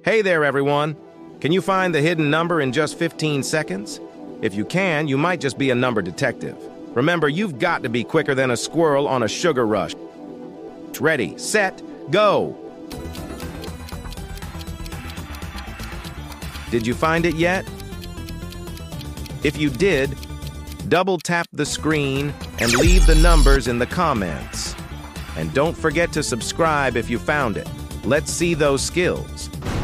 Hey there, everyone. Can you find the hidden number in just 15 seconds? If you can, you might just be a number detective. Remember, you've got to be quicker than a squirrel on a sugar rush. Ready, set, go! Did you find it yet? If you did, double tap the screen and leave the numbers in the comments. And don't forget to subscribe if you found it. Let's see those skills.